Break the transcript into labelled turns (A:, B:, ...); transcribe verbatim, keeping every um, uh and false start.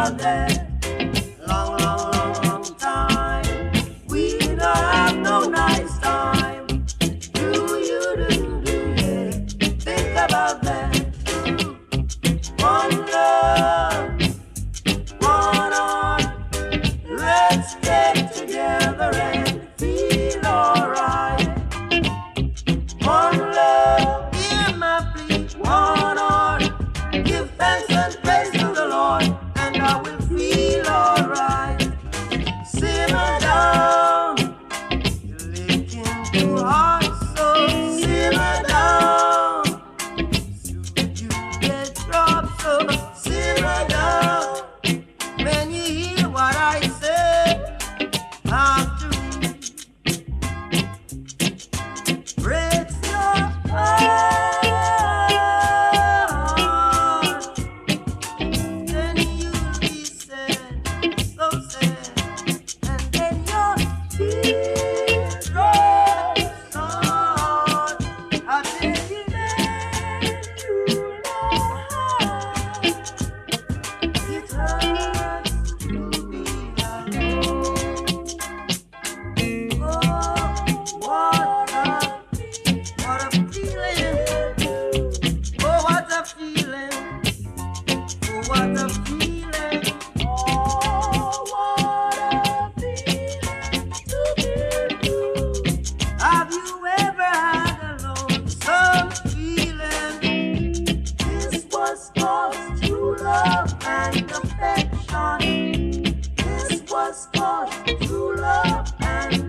A: about that. Long, long, long, long time. We don't have no nice time. Do you, do, do, yeah. Think about that. One love, one heart. Let's get together and feel alright. One love, hear my plea. One heart, give thanks and praise to the Lord, and I will feel alright. Simmer down, you're licking too hard, so simmer down. Soon you get dropped, so simmer down. When you hear what I say, after breaks your heart, then you'll be sad, so sad, and then your teardrops on. I tell you then you'll know how it hurts to be alone. Oh, what a, what a feeling. Oh, what a feeling. Oh, what a feeling. Oh, what a feeling to be blue. Have you ever had a lonesome feeling? This was called true love and affection. This was called true love and